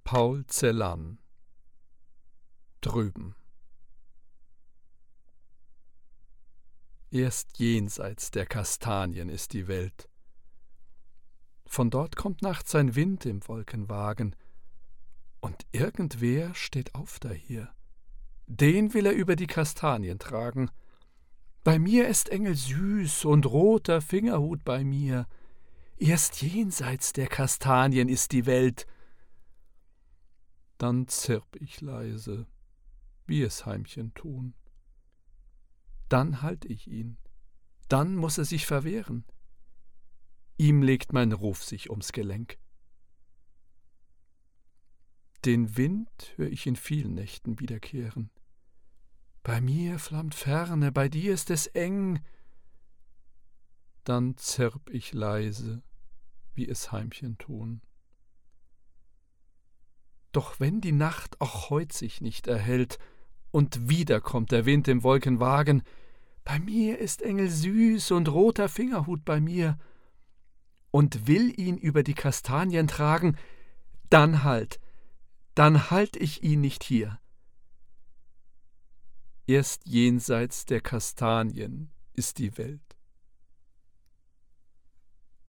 Paul Celan. Drüben. Erst jenseits der Kastanien ist die Welt. Von dort kommt nachts ein Wind im Wolkenwagen, und irgendwer steht auf dahier. Den will er über die Kastanien tragen. Bei mir ist Engel süß und roter Fingerhut bei mir. Erst jenseits der Kastanien ist die Welt. Dann zirp ich leise, wie es Heimchen tun. Dann halt ich ihn, dann muß er sich verwehren. Ihm legt mein Ruf sich ums Gelenk. Den Wind hör ich in vielen Nächten wiederkehren. Bei mir flammt Ferne, bei dir ist es eng. Dann zirp ich leise, wie es Heimchen tun. Doch wenn die Nacht auch heut sich nicht erhellt, und wieder kommt der Wind im Wolkenwagen, bei mir ist Engel süß und roter Fingerhut bei mir, und will ihn über die Kastanien tragen, dann halt ich ihn nicht hier. Erst jenseits der Kastanien ist die Welt.